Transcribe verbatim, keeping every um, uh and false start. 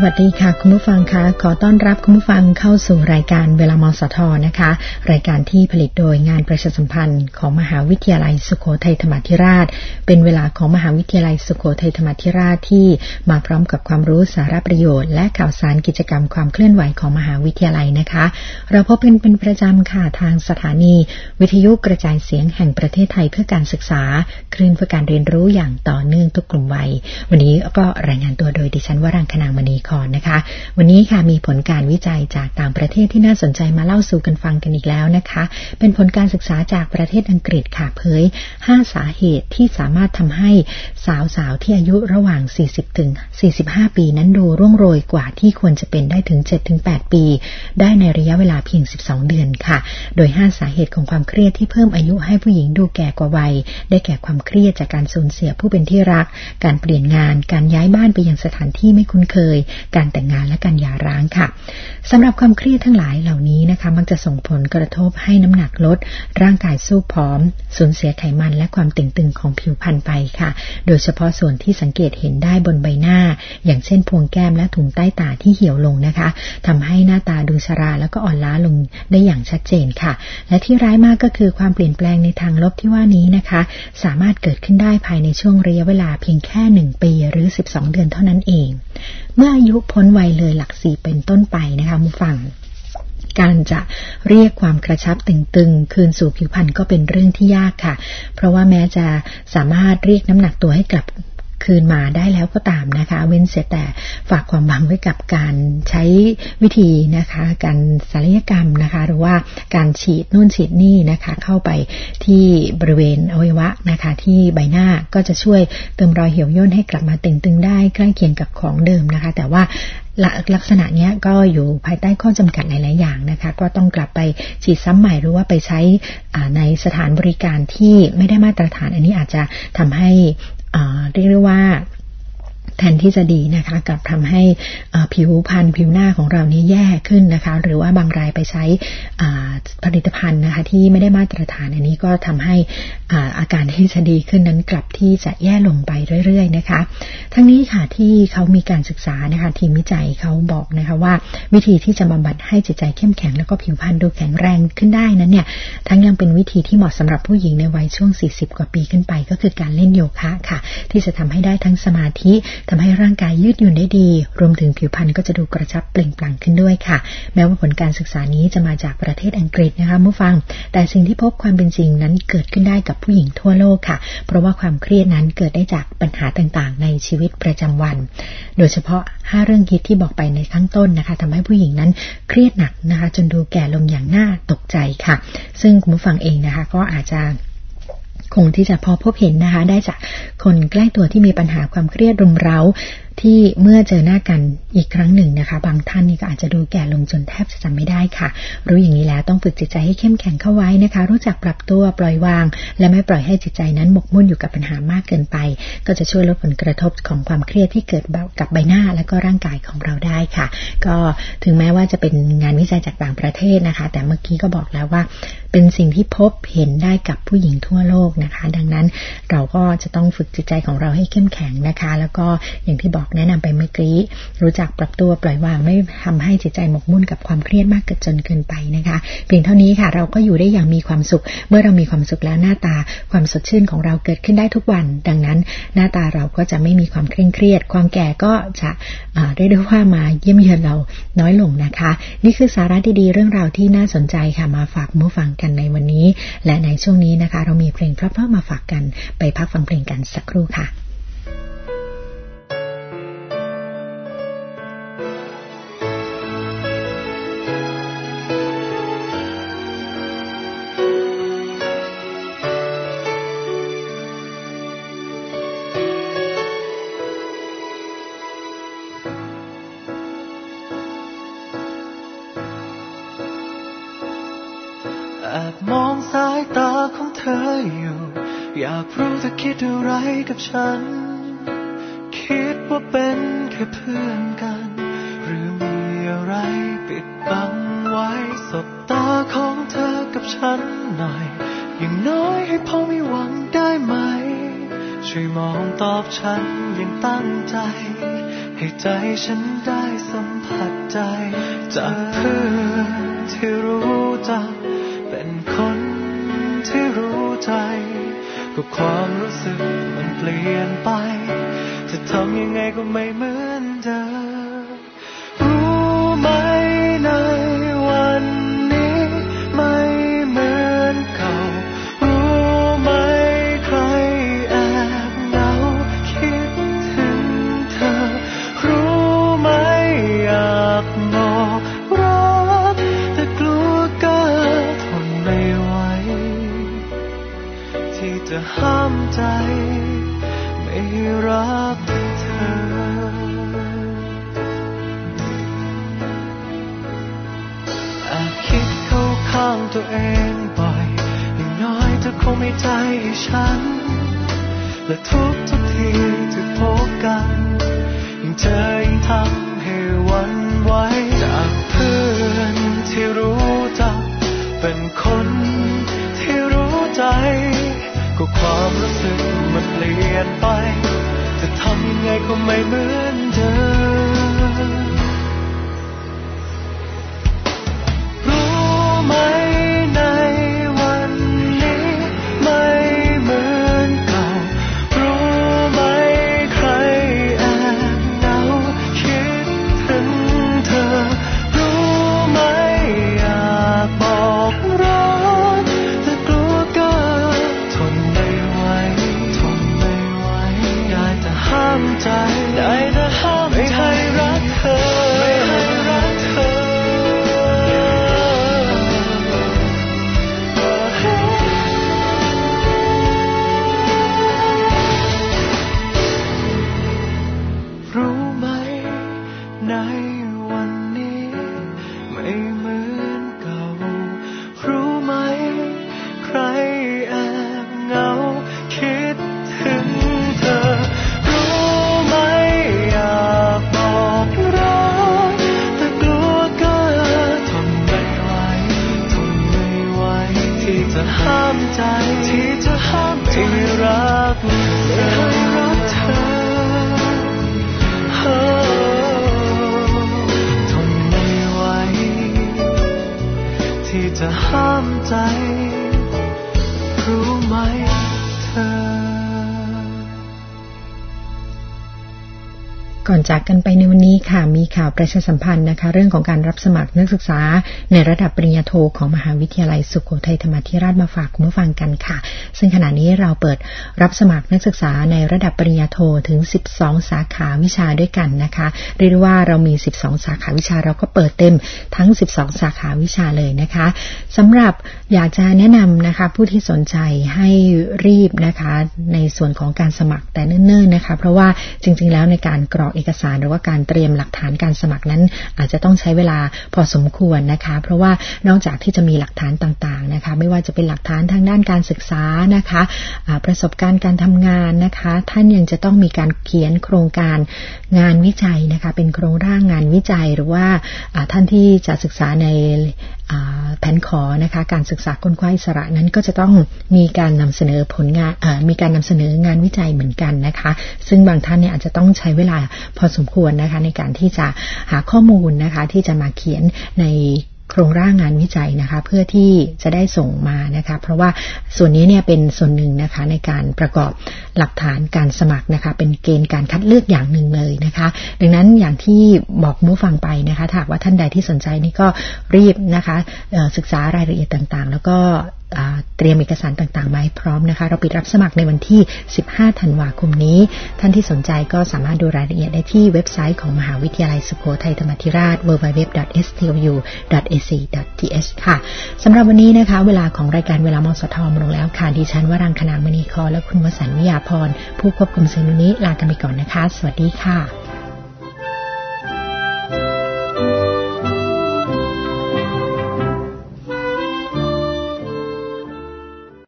วัสดีค่ะคุณผู้ฟังคะขอต้อนรับคุณผู้ฟังเข้าสู่รายการเวลามสทนะคะรายการที่ผลิตโดยงานประชาสัมพันธ์ของมหาวิทยาลัยสุโขทัยธรรมาธิราชเป็นเวลาของมหาวิทยาลัยสุโขทัยธรรมาธิราชที่มาพร้อมกับความรู้สาระประโยชน์และข่าวสารกิจกรรมความเคลื่อนไหวของมหาวิทยาลัยนะคะเราพบกันเป็นประจำค่ะทางสถานีวิทยุกระจายเสียงแห่งประเทศไทยเพื่อการศึกษาคลื่นเพื่อการเรียนรู้อย่างต่อเนื่องทุกกลุ่มวัยวันนี้ก็รายงานตัวโดยดิฉันวรังคณามณีนะคะวันนี้ค่ะมีผลการวิจัยจากต่างประเทศที่น่าสนใจมาเล่าสู่กันฟังกันอีกแล้วนะคะเป็นผลการศึกษาจากประเทศอังกฤษค่ะเผยห้าสาเหตุที่สามารถทำให้สาวๆที่อายุระหว่างสี่สิบถึงสี่สิบห้าปีนั้นดูร่วงโรยกว่าที่ควรจะเป็นได้ถึง เจ็ดถึงแปด ปีได้ในระยะเวลาเพียงสิบสองเดือนค่ะโดยห้าสาเหตุของความเครียดที่เพิ่มอายุให้ผู้หญิงดูแก่กว่าวัยได้แก่ความเครียดจากการสูญเสียผู้เป็นที่รักการเปลี่ยนงานการย้ายบ้านไปยังสถานที่ไม่คุ้นเคยการแต่งงานและการหย่าร้างค่ะสำหรับความเครียดทั้งหลายเหล่านี้นะคะมักจะส่งผลกระทบให้น้ำหนักลดร่างกายสู้ผอมสูญเสียไขมันและความตึงตึงของผิวพรรณไปค่ะโดยเฉพาะส่วนที่สังเกตเห็นได้บนใบหน้าอย่างเช่นพวงแก้มและถุงใต้ตาที่เหี่ยวลงนะคะทำให้หน้าตาดูชราแล้วก็อ่อนล้าลงได้อย่างชัดเจนค่ะและที่ร้ายมากก็คือความเปลี่ยนแปลงในทางลบที่ว่านี้นะคะสามารถเกิดขึ้นได้ภายในช่วงระยะเวลาเพียงแค่หนึ่งปีหรือสิบสองเดือนเท่านั้นเองเมื่ออายุพ้นวัยเลยหลักสี่เป็นต้นไปนะคะผู้ฟังการจะเรียกความกระชับตึงๆคืนสู่ผิวพรรณก็เป็นเรื่องที่ยากค่ะเพราะว่าแม้จะสามารถเรียกน้ำหนักตัวให้กลับคืนมาได้แล้วก็ตามนะคะเว้นเสียแต่ฝากความหวังไว้กับการใช้วิธีนะคะการศัลยกรรมนะคะหรือว่าการฉีดนู่นฉีดนี่นะคะเข้าไปที่บริเวณอวัยวะนะคะที่ใบหน้าก็จะช่วยเติมรอยเหี่ยวย่นให้กลับมาตึงๆได้ใกล้เคียงกับของเดิมนะคะแต่ว่าลักษณะนี้ก็อยู่ภายใต้ข้อจำกัดหลายๆอย่างนะคะก็ต้องกลับไปฉีดซ้ำใหม่หรือว่าไปใช้ในสถานบริการที่ไม่ได้มาตรฐานอันนี้อาจจะทำให้เรียกได้ว่าแทนที่จะดีนะคะกลับทำให้ผิวพรรณผิวหน้าของเรานี้แย่ขึ้นนะคะหรือว่าบางรายไปใช้ผลิตภัณฑ์นะคะที่ไม่ได้มาตรฐานอันนี้ก็ทำให้อาการที่จะดีขึ้นนั้นกลับที่จะแย่ลงไปเรื่อยๆนะคะทั้งนี้ค่ะที่เขามีการศึกษานะคะทีมวิจัยเขาบอกนะคะว่าวิธีที่จะบำบัดให้จิตใจเข้มแข็งแล้วก็ผิวพรรณดูแข็งแรงขึ้นได้นั้นเนี่ยทั้งยังเป็นวิธีที่เหมาะสำหรับผู้หญิงในวัยช่วงสี่สิบกว่าปีขึ้นไปก็คือการเล่นโยคะค่ะที่จะทำให้ได้ทั้งสมาธิทำให้ร่างกายยืดหยุ่นได้ดีรวมถึงผิวพรรณก็จะดูกระชับเปล่งปลั่งขึ้นด้วยค่ะแม้ว่าผลการศึกษานี้จะมาจากประเทศอังกฤษนะคะผู้ฟังแต่สิ่งที่พบความเป็นจริงนั้นเกิดขึ้นได้กับผู้หญิงทั่วโลกค่ะเพราะว่าความเครียดนั้นเกิดได้จากปัญหาต่างๆในชีวิตประจำวันโดยเฉพาะห้าเรื่องฮิตที่บอกไปในข้างต้นนะคะทำให้ผู้หญิงนั้นเครียดหนักนะคะจนดูแก่ลงอย่างน่าตกใจค่ะซึ่งคุณผู้ฟังเองนะคะก็อาจจะคงที่จะพอพบเห็นนะคะได้จากคนใกล้ตัวที่มีปัญหาความเครียดรุมเร้าที่เมื่อเจอหน้ากันอีกครั้งหนึ่งนะคะบางท่านนี่ก็อาจจะดูแก่ลงจนแทบจะจำไม่ได้ค่ะรู้อย่างนี้แล้วต้องฝึกจิตใจให้เข้มแข็งเข้าไว้นะคะรู้จักปรับตัวปล่อยวางและไม่ปล่อยให้จิตใจนั้นหมกมุ่นอยู่กับปัญหามากเกินไปก็จะช่วยลดผลกระทบของความเครียดที่เกิดกับใบหน้าและก็ร่างกายของเราได้ค่ะก็ถึงแม้ว่าจะเป็นงานวิจัยจากต่างประเทศนะคะแต่เมื่อกี้ก็บอกแล้วว่าเป็นสิ่งที่พบเห็นได้กับผู้หญิงทั่วโลกนะคะดังนั้นเราก็จะต้องฝึกจิตใจของเราให้เข้มแข็งนะคะแล้วก็อย่างที่บอกแนะนำไปเมื่อกี้รู้จักปรับตัวปล่อยวางไม่ทำให้จิตใจหมกมุ่นกับความเครียดมากเกินจนเกินไปนะคะเพียงเท่านี้ค่ะเราก็อยู่ได้อย่างมีความสุขเมื่อเรามีความสุขแล้วหน้าตาความสดชื่นของเราเกิดขึ้นได้ทุกวันดังนั้นหน้าตาเราก็จะไม่มีความเคร่งเครียดความแก่ก็จะเรียกได้ว่ามาเยี่ยมเยือนเราน้อยลงนะคะนี่คือสาระดีๆเรื่องราวที่น่าสนใจค่ะมาฝากผู้ฟังกันในวันนี้และในช่วงนี้นะคะเรามีเพลงเพราะๆมาฝากกันไปพักฟังเพลงกันสักครู่ค่ะแอบมองสายตาของเธออยู่อยากรู้เธอคิดอะไรกับฉันคิดว่าเป็นแค่เพื่อนกันหรือมีอะไรปิดบังไว้สบตาของเธอกับฉันหน่อยอย่างน้อยให้พอมีหวังได้ไหมช่วยมองตอบฉันอย่างตั้งใจใให้ใจฉันได้สัมผัสใจจากเพื่อนที่รู้จักเป็นคนที่รู้ใจก็ความรู้สึกมันเปลี่ยนไปจะทำยังไงก็ไม่เหมือนเดิมรู้ไหมในวันนี้ไม่เหมือนเก่ารู้ไหมใครแอบเหงาคิดถึงเธอรู้ไหมอยากบอกรักแต่กลัวเกินทนไม่ไหวที่จะห้ามใจไม่รักเธอแอบคิดเข้าข้างตัวเองบ่อยอย่างน้อยเธอคงไม่ใจฉันและทุกทุกทีที่พบกันยิ่งเจอยิ่งทำให้หวั่นไหวจากเพื่อนที่รู้จักเป็นคนที่รู้ใจก็ความรู้สึกมันเปลี่ยนไปจะทำยังไงก็ไม่เหมือนเดิมรู้ไหมในวันนี้ไม่เหมือนเก่ารู้ไหมใครแอบเหงาคิดถึงเธอรู้ไหมอยากบอกรักแต่กลัวเกินทนไม่ไหวทนไม่ไหวได้แต่ห้ามใจได้แต่ห้ามไม่ให้รักเธอไม่ให้รักเธอรู้ไหมในวันนี้ไม่เหมือนเก่ารู้ไหมใครแอบเหงาคิดถึงเธอรู้ไหมอยากบอกรักแต่กลัวเกินทนไม่ไหวทนไม่ไหวที่จะห้ามใจที่จะห้ามใจไม่รักไม่ให้รักเธอทนไม่ไหวที่จะห้ามใจรู้ไหมเธอก่อนจากกันไปในวันนี้ค่ะมีข่าวประชาสัมพันธ์นะคะเรื่องของการรับสมัครนักศึกษาในระดับปริญญาโทของมหาวิทยาลัยสุโขทัยธรรมาธิราชมาฝากคุณผู้ฟังกันค่ะซึ่งขณะนี้เราเปิดรับสมัครนักศึกษาในระดับปริญญาโทถึงสิบสองสาขาวิชาด้วยกันนะคะเรียกว่าเรามีสิบสองสาขาวิชาเราก็เปิดเต็มทั้งสิบสองสาขาวิชาเลยนะคะสำหรับอยากจะแนะนำนะคะผู้ที่สนใจให้รีบนะคะในส่วนของการสมัครแต่เนิ่นๆนะคะเพราะว่าจริงๆแล้วในการกรอกเอกสารหรือว่าการเตรียมหลักฐานการสมัครนั้นอาจจะต้องใช้เวลาพอสมควรนะคะเพราะว่านอกจากที่จะมีหลักฐานต่างๆนะคะไม่ว่าจะเป็นหลักฐานทางด้านการศึกษานะคะประสบการณ์การทำงานนะคะท่านยังจะต้องมีการเขียนโครงการงานวิจัยนะคะเป็นโครงร่างงานวิจัยหรือว่าท่านที่จะศึกษาในแผนขอนะคะการศึกษาค้นคว้าอิสระนั้นก็จะต้องมีการนำเสนอผลงานมีการนำเสนองานวิจัยเหมือนกันนะคะซึ่งบางท่านเนี่ยอาจจะต้องใช้เวลาพอสมควรนะคะในการที่จะหาข้อมูลนะคะที่จะมาเขียนในโครงร่างงานวิจัยนะคะเพื่อที่จะได้ส่งมานะคะเพราะว่าส่วนนี้เนี่ยเป็นส่วนหนึ่งนะคะในการประกอบหลักฐานการสมัครนะคะเป็นเกณฑ์การคัดเลือกอย่างหนึ่งเลยนะคะดังนั้นอย่างที่บอกผู้ฟังไปนะคะถ้าว่าท่านใดที่สนใจนี่ก็รีบนะคะศึกษารายละเอียดต่างๆแล้วก็เตรียมเอกสารต่างๆมาให้พร้อมนะคะเราปิดรับสมัครในวันที่สิบห้าธันวาคมนี้ท่านที่สนใจก็สามารถดูรายละเอียดได้ที่เว็บไซต์ของมหาวิทยาลัยสุโขทัยธรรมาธิราช ดับเบิลยู ดับเบิลยู ดับเบิลยู ดอท เอส ที โอ ยู ดอท เอ ซี ดอท ที เอช ค่ะสำหรับวันนี้นะคะเวลาของรายการเวลามสทหมดลงแล้วค่ะดิฉันวรังคณางมณีคอและคุณวสันต์วิยาพรผู้ควบคุมเสียงนี้ลากันไปก่อนนะคะสวัสดีค่ะ